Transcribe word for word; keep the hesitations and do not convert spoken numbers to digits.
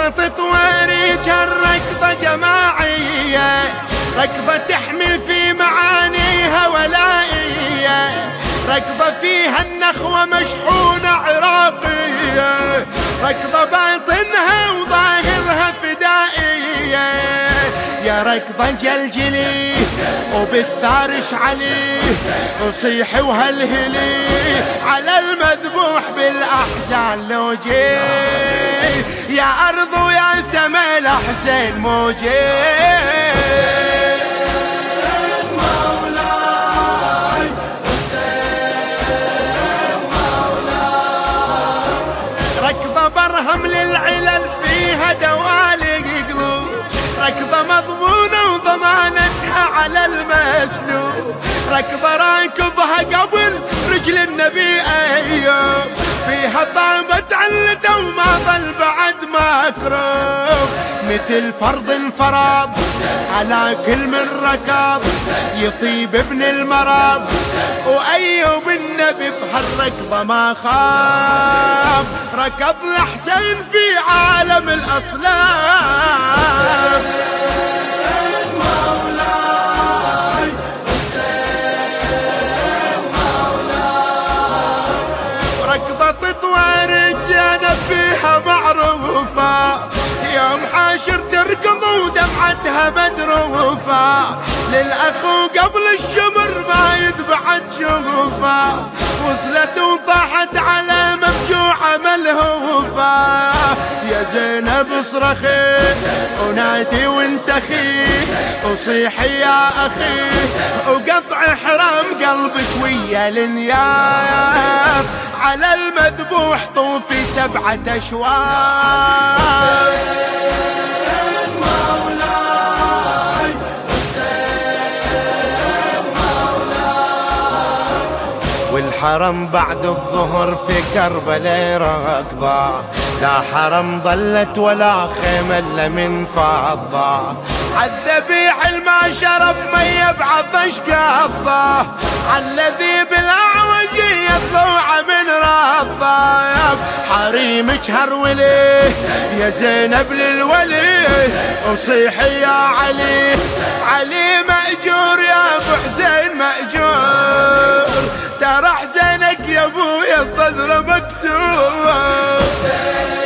ركضة طواريج الركضة جماعية، ركضة تحمل في معانيها ولائية، ركضة فيها النخوة مشحونة عراقية، ركضة باطنها وظاهرها فدائية. يا ركضة جلجلي وبالثار اشعلي، وصيحي وهلهلي على المذبوح بالاحزان لو جي، يا ارض ويا سما الحسين موجي. ركضة برهم للعلل فيها دوالق قلوب، ركضة مضمونة وضمانتها على المسلوب، ركضة راكضها قبل رجل النبي أيوب، فيها طابت علته وما ظل بعد مكروب، مثل فرض انفرض على كل من ركض، يطيب ابن المرض وأيوب النبي بهالركضة ما خاف، ركض الحسين في عالم الأصنام. ركضة تطوى رجانا فيها معروفة، يوم حاشر تركض ودمعتها مدروفة، للأخو قبل الشمر ما يدفع تشوفه، وصلت وطاحت على مفجوعة ملهوفة. يا زينب اصرخي ونادي وانتخي، وصيحي يا أخي وقطع حرام قلبك ويا النياب، على المذبوح طوفي سبعة أشواط. والحرم بعد الظهر في كربلاء ركضة، لا حرم ظلت ولا خيمة إلا من فضة، عالذبيح الما شرب مية بعطش قضة، عالذي بالأعوج يطلع من رضة. حريمك هرولي يا زينب للولي، وصيحي يا علي، علي مأجور يا ابو حسين مأجور، ترى حزنك يا ابويا الصدر مكسور.